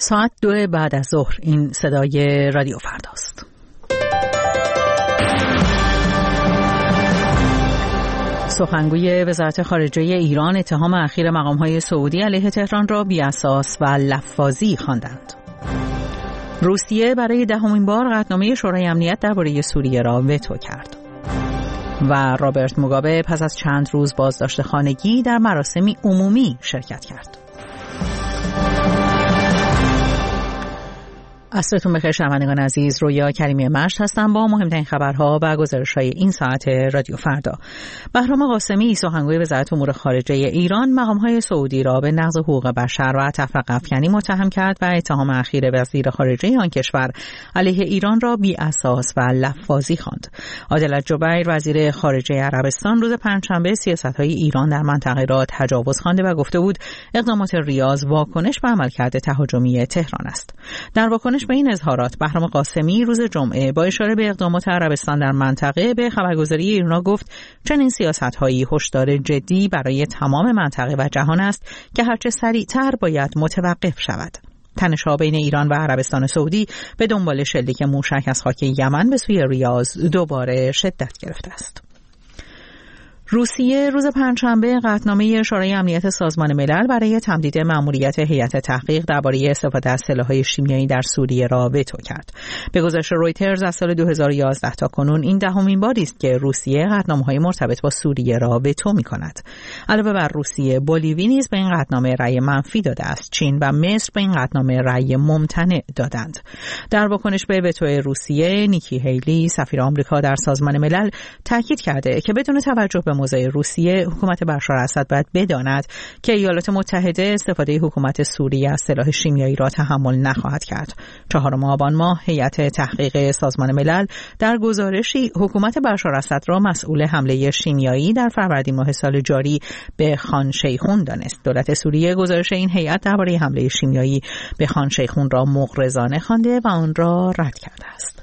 ساعت 2 بعد از ظهر. این صدای رادیو فرداست. سخنگوی وزارت خارجه ایران اتهام اخیر مقام‌های سعودی علیه تهران را بی‌اساس و لفاظی خواندند. روسیه برای 10مین بار قطعنامه شورای امنیت درباره سوریه را وتو کرد. و رابرت موگابه پس از چند روز بازداشت خانگی در مراسمی عمومی شرکت کرد. عصرتون بخیر شنوندگان عزیز، رویا کریمی مشت هستم با مهمترین خبرها و گزارش‌های این ساعت رادیو فردا. بهرام قاسمی سخنگوی وزارت امور خارجه ایران مقام‌های سعودی را به نقض حقوق بشر و تفرقه افکنی متهم کرد و اتهام اخیر وزیر خارجه آن کشور علیه ایران را بی‌اساس و لفاظی خواند. عادل جبیر وزیر خارجه عربستان روز پنجشنبه سیاست‌های ایران در منطقه را تجاوز خوانده و گفته بود اقدامات ریاض واکنش به عملکرد تهاجمی تهران است. در واکنش به این اظهارات بهرام قاسمی روز جمعه با اشاره به اقدامات عربستان در منطقه به خبرگزاری ایرنا گفت چنین سیاست‌هایی هشدار جدی برای تمام منطقه و جهان است که هرچه سریعتر باید متوقف شود. تنش‌ها بین ایران و عربستان سعودی به دنبال شلیک موشک از خاک یمن به سوی ریاض دوباره شدت گرفته است. روسیه روز پنجشنبه قطعنامه شورای امنیت سازمان ملل برای تمدید مأموریت هیئت تحقیق درباره استفاده از سلاح‌های شیمیایی در سوریه را وتو کرد. به گزارش رویترز از سال 2011 تا کنون این 10مین باری است که روسیه قطعنامه‌های مرتبط با سوریه را وتو می‌کند. علاوه بر روسیه، بولیوی نیز به این قطعنامه رأی منفی داده است. چین و مصر به این قطعنامه رأی ممتنع دادند. در واکنش به وتو روسیه، نیکی هیلی سفیر آمریکا در سازمان ملل تاکید کرده که بدون توجه به موضع روسیه، حکومت بشار اسد باید بداند که ایالات متحده استفاده حکومت سوریه از سلاح شیمیایی را تحمل نخواهد کرد. 4 آبان ماه هیئت تحقیق سازمان ملل در گزارشی حکومت بشار اسد را مسئول حمله شیمیایی در فروردین ماه سال جاری به خان شیخون دانست. دولت سوریه گزارش این هیئت درباره حمله شیمیایی به خان شیخون را مغرضانه خوانده و آن را رد کرده است.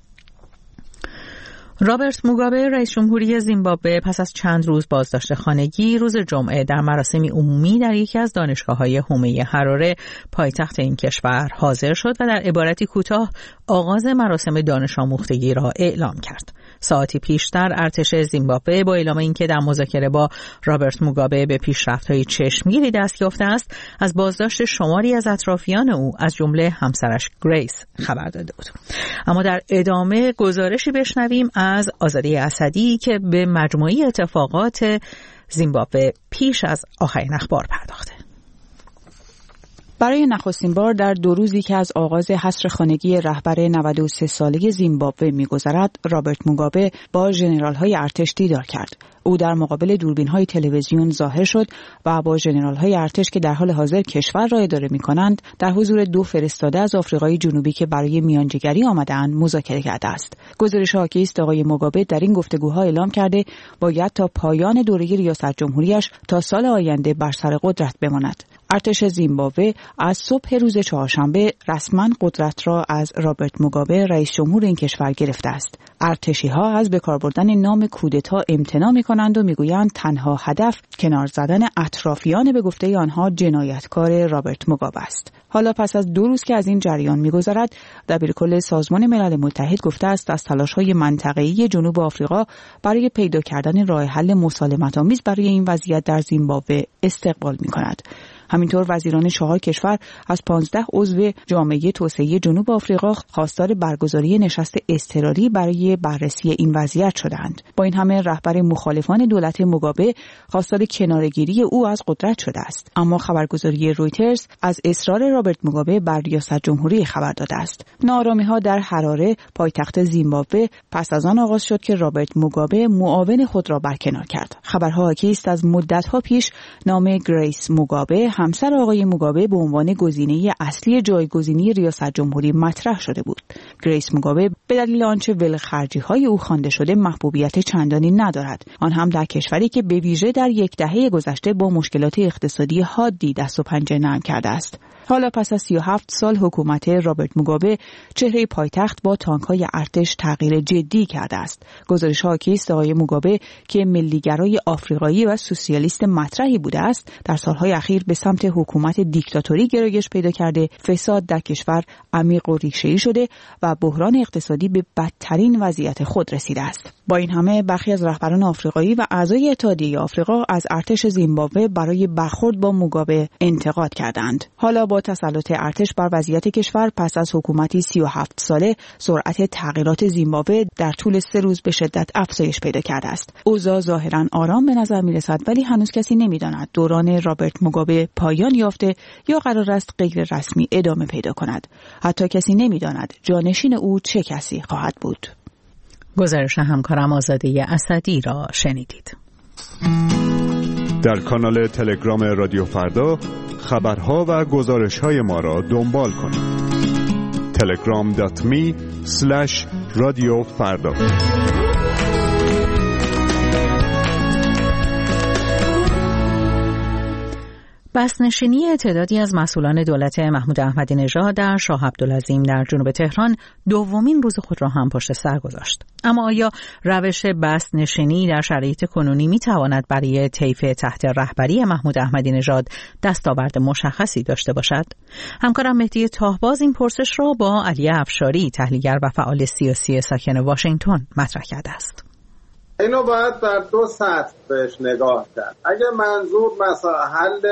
رابرت موگابه رئیس جمهوری زیمبابوه پس از چند روز بازداشت خانگی روز جمعه در مراسمی عمومی در یکی از دانشگاه‌های حومه حراره پایتخت این کشور حاضر شد و در عبارتی کوتاه آغاز مراسم دانش آموختگی را اعلام کرد. ساعتی پیشتر ارتش زیمبابوه با اعلام اینکه در مذاکره با رابرت موگابه به پیشرفت‌های چشمگیری دست یافته است، از بازداشت شماری از اطرافیان او از جمله همسرش گریس خبر داده بود. اما در ادامه گزارشی بشنویم از آزاده اسدی که به مجموعه اتفاقات زیمبابوه پیش از آخرین اخبار پرداخته. برای نخستین بار در 2 روزی که از آغاز حصر خانگی رهبر 93 ساله زیمبابوه می‌گذرد، رابرت موگابه با ژنرال‌های ارتش دیدار کرد. او در مقابل دوربین‌های تلویزیون ظاهر شد و با ژنرال‌های ارتش که در حال حاضر کشور را اداره می‌کنند، در حضور 2 فرستاده از آفریقای جنوبی که برای میانجیگری آمده‌اند مذاکره کرده است. گزارش حاکی است آقای موگابه در این گفتگوها اعلام کرده باید تا پایان دوره ریاست جمهوریش تا سال آینده بر سر قدرت بماند. ارتش زیمبابوه از صبح روز چهارشنبه رسما قدرت را از رابرت موگابه رئیس جمهور این کشور گرفته است. ارتشی‌ها از بکار بردن نام کودتا امتناع می‌کنند و می‌گویند تنها هدف کنار زدن اطرافیان به گفته آنها جنایتکار رابرت موگابه است. حالا پس از 2 روز که از این جریان می‌گذرد، دبیرکل سازمان ملل متحد گفته است از تلاش‌های منطقه‌ای جنوب آفریقا برای پیدا کردن راه حل مسالمت‌آمیز برای این وضعیت در زیمبابوه استقبال می‌کند. همینطور وزیران 4 کشور از 15 عضو جامعه توسعه جنوب آفریقا خواستار برگزاری نشست اضطراری برای بررسی این وضعیت شدند. با این همه رهبر مخالفان دولت موگابه خواستار کناره‌گیری او از قدرت شده است. اما خبرگزاری رویترز از اصرار رابرت موگابه بر ریاست جمهوری خبر داده است. ناآرامی‌ها در حراره پایتخت زیمبابوه پس از آن آغاز شد که رابرت موگابه معاون خود را برکنار کرد. خبرها حاکی است از مدت‌ها پیش نام گریس موگابه همسر آقای موگابه به عنوان گزینه اصلی جایگزینی ریاست جمهوری مطرح شده بود. گریس موگابه به دلیل آنچه ولخرجی‌های او خوانده شده محبوبیت چندانی ندارد، آن هم در کشوری که به ویژه در 10 دهه گذشته با مشکلات اقتصادی حادی دست و پنجه نرم کرده است. حالا پس از 37 سال حکومت رابرت موگابه چهره پایتخت با تانک‌های ارتش تغییر جدی کرده است. گزارش حاکی است آقای موگابه که ملیگرای آفریقایی و سوسیالیست مطرحی بوده است، در سالهای اخیر به سمت حکومت دیکتاتوری گرایش پیدا کرده، فساد در کشور عمیق و ریشه‌ای شده و بحران اقتصادی به بدترین وضعیت خود رسیده است. با این همه برخی از رهبران آفریقایی و اعضای اتحادیه آفریقا از ارتش زیمبابوه برای برخورد با موگابه انتقاد کردند. حالا با تسلط ارتش بر وضعیت کشور پس از حکومتی 37 ساله، سرعت تغییرات زیمبابوه در طول 3 روز به شدت افزایش پیدا کرده است. اوضاع ظاهراً آرام به نظر می‌رسد، ولی هنوز کسی نمی‌داند دوران رابرت موگابه پایان یافته یا قرار است غیر رسمی ادامه پیدا کند. حتی کسی نمی‌داند جانشین او چه کسی خواهد بود. گزارش همکارم آزاده اسدی را شنیدید. در کانال تلگرام رادیو فردا خبرها و گزارش‌های ما را دنبال کنید. telegram.me/رادیو فردا. بسنشینی تعدادی از مسئولان دولت محمود احمدی نژاد در شاه عبدالعظیم در جنوب تهران دومین روز خود را هم پشت سر گذاشت. اما آیا روش بسنشینی در شرایط کنونی میتواند برای طیف تحت رهبری محمود احمدی نژاد دستاورد مشخصی داشته باشد؟ همکارم مهدی تاهباز این پرسش را با علی افشاری، تحلیلگر و فعال سیاسی ساکن واشنگتن مطرح کرده است. اینو باید در 2 سطح بهش نگاه کرد. اگه منظور مثلا حل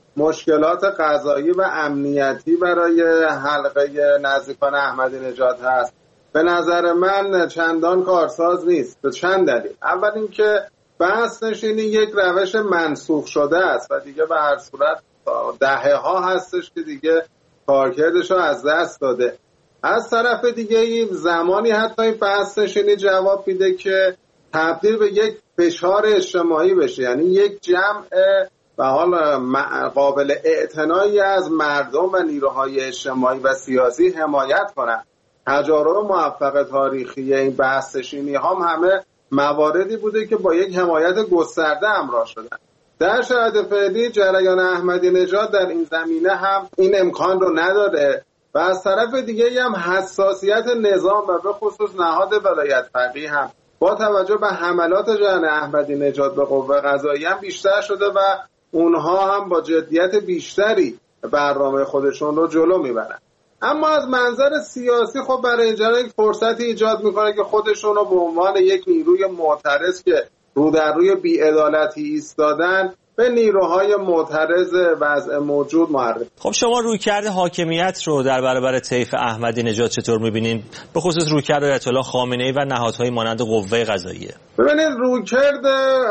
مشکلات قضایی و امنیتی برای حلقه نزدیکان احمدی نژاد هست، به نظر من چندان کارساز نیست. به چند دلیل. اول اینکه بسنشینی یک روش منسوخ شده است و دیگه به هر صورت دهه‌ها هستش که دیگه کارکردش رو از دست داده. از طرف دیگه زمانی حتی این بسنشینی جواب میده که تبدیل به یک فشار اجتماعی بشه، یعنی یک جمع و حال قابل اعتنایی از مردم و نیروهای اجتماعی و سیاسی حمایت کنند. تجارب موفق تاریخی این بسنشینی همه مواردی بوده که با یک حمایت گسترده همراه شدن. در شرایط فعلی جریان احمدی نژاد در این زمینه هم این امکان رو نداره و از طرف دیگه هم حساسیت نظام و به خصوص نهاد ولایت فقیه هم با توجه به حملات جریان احمدی نژاد به قوه قضاییه هم بیشتر شده و اونها هم با جدیت بیشتری برنامه خودشون رو جلو میبرن. اما از منظر سیاسی خب برای اینجا یک فرصتی ایجاد میکنه که خودشون رو به عنوان یک نیروی معترض که رو در روی بی‌عدالتی ایستادن به نیروهای معترض وضع موجود معرفی. خب شما رویکرد حاکمیت رو در برابر طیف احمدی نژاد چطور می‌بینید؟ به خصوص رویکرد آیت الله خامنه‌ای و نهادهای مانند قوه قضاییه. ببینید رویکرد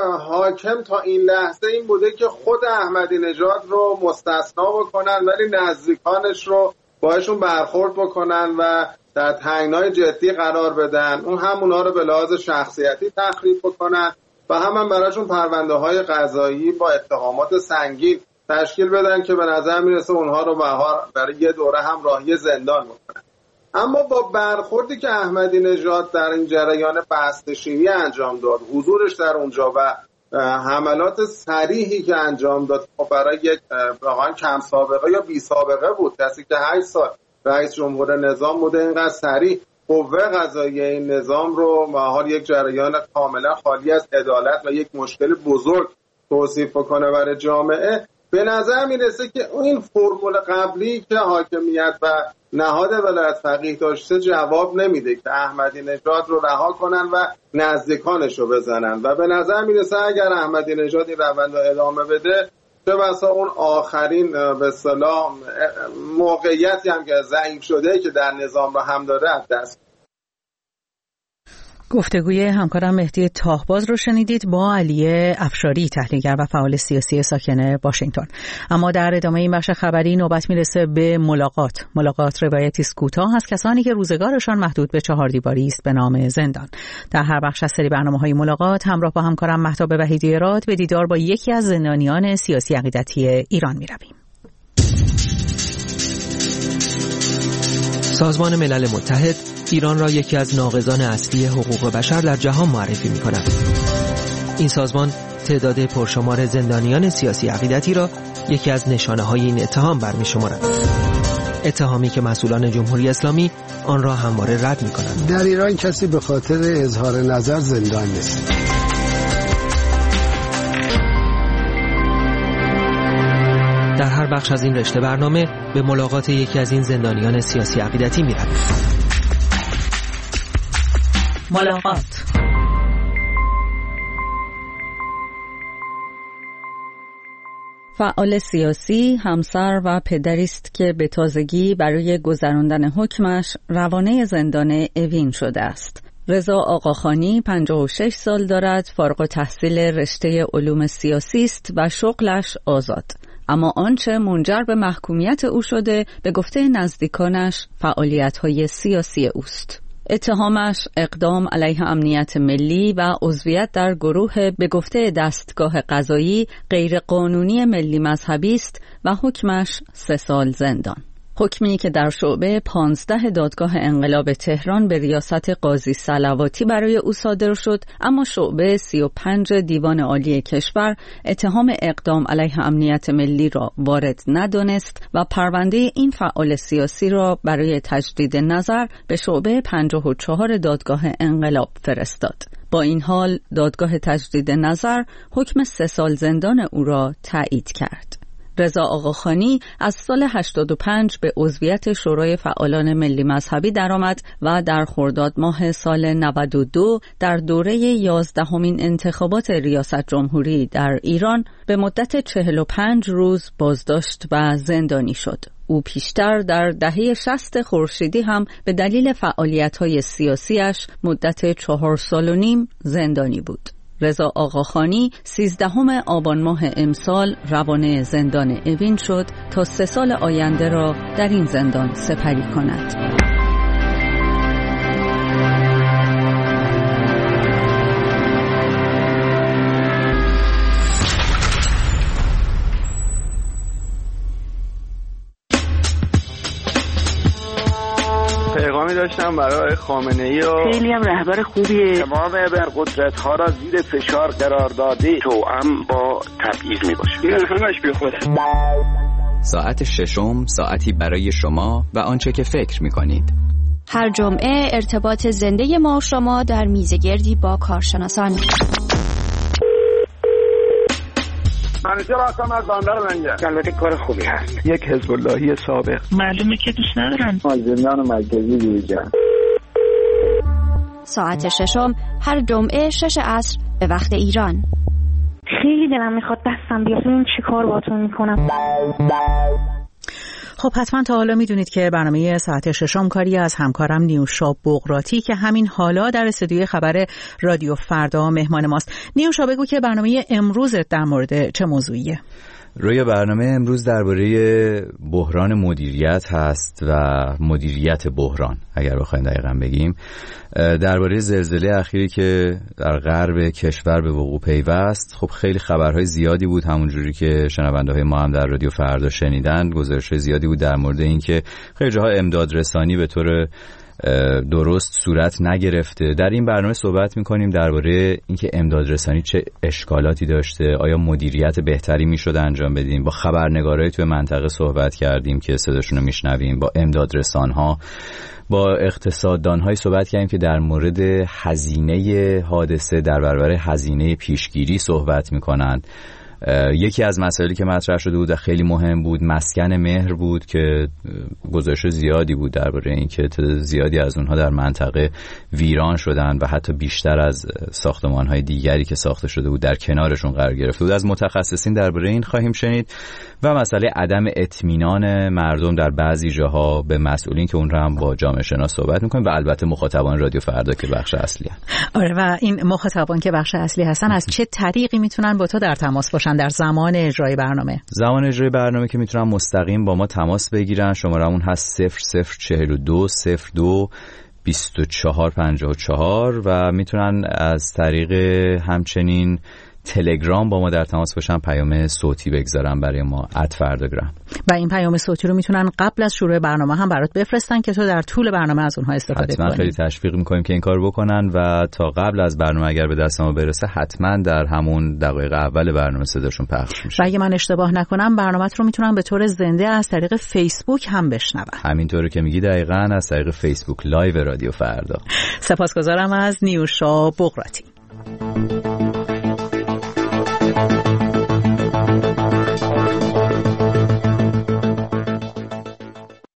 حاکم تا این لحظه این بوده که خود احمدی نژاد رو مستثنا بکنن ولی نزدیکانش رو باهاشون برخورد بکنن و در تنگنای جدی قرار بدن. اون همونها رو به لحاظ شخصیتی تخریب بکنن و هم براشون پرونده های قضایی با اتهامات سنگین تشکیل بدن که به نظر میرسه اونها رو برای یه دوره هم راهی زندان بکنن. اما با برخوردی که احمدی نژاد در این جریان بسنشینی انجام داد، حضورش در اونجا و حملات صریحی که انجام داد، خب برای یک واقعا کم سابقه یا بی سابقه بود. کسی که 8 سال رئیس جمهور نظام بوده اینقدر صریح قوه قضاییه این نظام رو حال یک جریان کاملا خالی از عدالت و یک مشکل بزرگ توصیف بکنه برای جامعه، به نظر میرسه که این فرمول قبلی که حاکمیت و نهاد ولایت فقیه داشته جواب نمیده که احمدی نژاد رو رها کنن و نزدیکانش رو بزنن و به نظر میرسه اگر احمدی نژاد این روند رو ادامه بده چه بسا اون آخرین به اصطلاح موقعیتی هم که ضعیف شده که در نظام رو هم داره از دست. گفتگوی همکارم مهدی تاهباز رو شنیدید با علی افشاری، تحلیلگر و فعال سیاسی ساکن واشنگتن. اما در ادامه این بخش خبری نوبت میرسه به ملاقات روایتی کوتاه از کسانی که روزگارشان محدود به 4 دیواری است به نام زندان. در هر بخش از سری برنامه‌های ملاقات همراه با همکارم مهتاب وحیدی راد به دیدار با یکی از زندانیان سیاسی عقیدتی ایران میرویم. سازمان ملل متحد ایران را یکی از ناقضان اصلی حقوق بشر در جهان معرفی می‌کند. این سازمان تعداد پرشمار زندانیان سیاسی عقیدتی را یکی از نشانه‌های این اتهام برمی‌شمارد. اتهامی که مسئولان جمهوری اسلامی آن را همواره رد می‌کنند. در ایران کسی به خاطر اظهار نظر زندان نیست. در هر بخش از این رشته برنامه به ملاقات یکی از این زندانیان سیاسی عقیدتی می‌رویم. ملاقات. فعال سیاسی، همسر و پدری است که به تازگی برای گذراندن حکمش روانه زندان اوین شده است. رضا آقاخانی 56 سال دارد، فارغ التحصیل رشته علوم سیاسی است و شغلش آزاد. اما آنچه منجر به محکومیت او شده به گفته نزدیکانش فعالیت‌های سیاسی اوست. اتهامش اقدام علیه امنیت ملی و عضویت در گروه به گفته دستگاه قضایی غیرقانونی ملی مذهبی است و حکمش 3 سال زندان. حکمی که در شعبه 15 دادگاه انقلاب تهران به ریاست قاضی صلواتی برای او صادر شد، اما شعبه 35 دیوان عالی کشور اتهام اقدام علیه امنیت ملی را وارد ندانست و پرونده این فعال سیاسی را برای تجدید نظر به شعبه 54 دادگاه انقلاب فرستاد. با این حال دادگاه تجدید نظر حکم 3 سال زندان او را تایید کرد. رضا آقاخانی از سال 85 به عضویت شورای فعالان ملی مذهبی درآمد و در خرداد ماه سال 92 در دوره 11مین انتخابات ریاست جمهوری در ایران به مدت 45 روز بازداشت و زندانی شد. او پیشتر در دهه 60 خورشیدی هم به دلیل فعالیت‌های سیاسیش مدت 4 سال و نیم زندانی بود. رضا آقاخانی 13 آبان ماه امسال روانه زندان اوین شد تا 3 سال آینده را در این زندان سپری کند. پیغامی داشتم برای خامنه‌ای و خیلی هم رهبر خوبیه. تمام ابرقدرت‌ها را زیر فشار قرار داده، توأم با تبعیض میباشه. این همش بیخوده. ساعت ششم، ساعتی برای شما و آنچه که فکر میکنید. هر جمعه ارتباط زنده ما و شما در میزگردی با کارشناسان. منیجر هستم از بندر لنگر. البته کار خوبی هست. یک حزب اللهی سابق. معلومه که دوست ندارن. زندان مرکزی دیگر. ساعت ششم هر جمعه 6 عصر به وقت ایران. خیلی دلم میخواد دستم بیاد. این چی کار باتون میکنم؟ خب حتما تا حالا میدونید که برنامه ساعت ششم کاری از همکارم نیوشا بغراتی که همین حالا در استودیوی خبر رادیو فردا مهمان ماست. نیوشا بگو که برنامه امروزت در مورد چه موضوعیه؟ روی برنامه امروز درباره بحران مدیریت هست و مدیریت بحران، اگر بخوایم دقیقاً بگیم، درباره زلزله اخیری که در غرب کشور به وقوع پیوست. خب خیلی خبرهای زیادی بود، همونجوری که شنونده‌های ما هم در رادیو فردا شنیدن، گزارش‌های زیادی بود در مورد اینکه خیلی جاها امداد رسانی به طور درست صورت نگرفته. در این برنامه صحبت می‌کنیم درباره اینکه امدادرسانی چه اشکالاتی داشته، آیا مدیریت بهتری میشد انجام بدیم. با خبرنگارای توی منطقه صحبت کردیم که صداشون رو میشنویم، با امدادرسان‌ها، با اقتصاددان‌های صحبت کردیم که در مورد هزینه حادثه در برابر هزینه پیشگیری صحبت می‌کنند. یکی از مسائلی که مطرح شده بود و خیلی مهم بود مسکن مهر بود که گزارش زیادی بود درباره اینکه تعداد زیادی از اونها در منطقه ویران شدن و حتی بیشتر از ساختمان‌های دیگری که ساخته شده بود در کنارشون قرار گرفته بود. از متخصصین درباره این خواهیم شنید و مسئله عدم اطمینان مردم در بعضی جاها به مسئولین که اون رو هم با جامعه شناس صحبت می‌کنیم و البته مخاطبان رادیو فردا که بخش اصلی هستن. آره، و این مخاطبان که بخش اصلی هستن از چه طریقی میتونن با تو در تماس باشن در زمان اجرای برنامه؟ زمان اجرای برنامه که میتونن مستقیم با ما تماس بگیرن، شمارمون هست 0042 02 2454 و میتونن از طریق همچنین تلگرام با ما در تماس باشن، پیام صوتی بگذارن برای ما @فرداگرام. و این پیام صوتی رو میتونن قبل از شروع برنامه هم برات بفرستن که تو در طول برنامه از اونها استفاده کنی. حتما خیلی تشویق میکنیم که این کار بکنن و تا قبل از برنامه اگر به دست ما برسه حتما در همون دقایق اول برنامه صداشون پخش میشه. و اگه من اشتباه نکنم برنامه‌ت رو میتونن به طور زنده از طریق فیسبوک هم بشنون. همینطوره که میگی، دقیقاً از طریق فیسبوک لایو رادیو فردا. سپاسگزارم از نیوشا بغراتی.